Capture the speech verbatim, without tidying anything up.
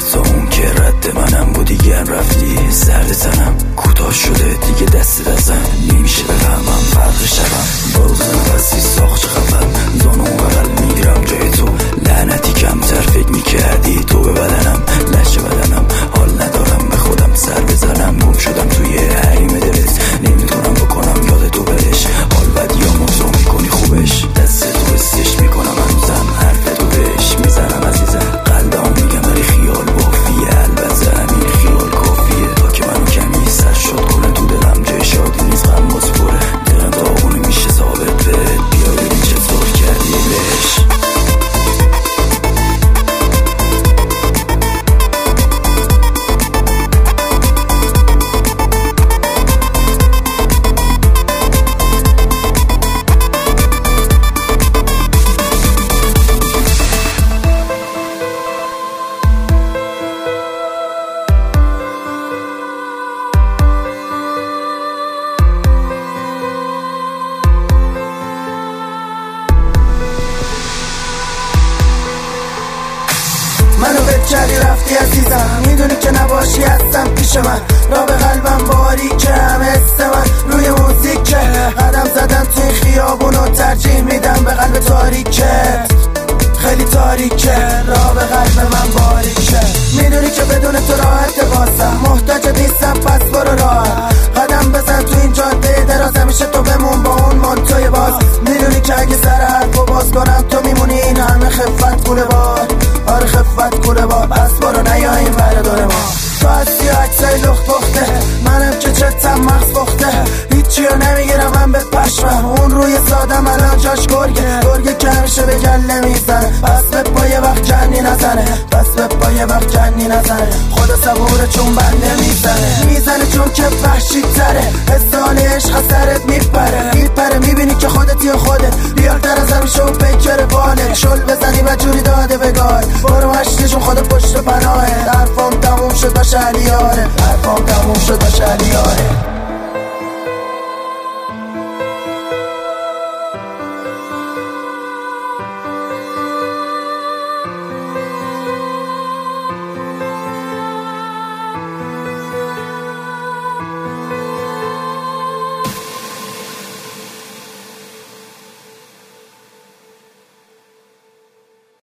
تا اون که رد منم بودی گر رفتی سرد تنم کوتاه شده دیگه دست دستم نمیشه بفهمم فرق شبم با روز نفسی ساخت خفم زانو بغل میگیرم جای تو لعنتی کمتر فکر میکردی تو به بدنم لشه بدنم حال ندارم به خودم سر بزنم گم شدم توی حریم دلت نمیتونم بکنم یاد تو برش حال بد یا موضوع میکنی خوبش دست تو استش میکنم هنوزم حرف تو بهش میزنم عزیزم قلبم میگم ولی خیال بافیه البته همین خیال کافیه تا که منو کمی سر شد کنه تو دلم جای شادی نیست غم باز پره دلم داغونه میشه ثابت به بیا ببین چطور کردی بهش منو به کردی رفتی عزیزم میدونی که نباشی هستم پیش من را به قلبم باریکه همه حس من روی موزیکه قدم زدن توی خیابونو ترجیح میدم به قلب تاریکت خیلی تاریکه را به قلب من باریکه میدونی که بدون تو راحت باسم محتاج نیستم پس برو راحت قدم بزن تو این جاده دراز همیشه تو بمون با اون مانتوی باز میدونی که اگه سر حرفو باز کنم تو میمونی این همه خفت کونه بار آره خفت کونه بار پس برو نیا این بره دور ما تو هستی و عکسای لخت بخته منم که چتم مغز بخته هیچی رو نمیگیرم من به پشمم اون روی سادم الان جاش گرگه گرگه که همیشه به گله میزنه پس به پای وقت جنی نزنه پس به پای وقت جنی نزنه خدا صبوره چون بنده میزنه میزنه چون که وحشی تره حسان عشق سرت میپره میپره میبینی که خودتی و خودت ریالتر از همیشه و پیکر باله شل بزنی و جوری داده بگار برو هشتشون خدا پشت پناهه حرفام تموم شد با شهریاره حرفام تموم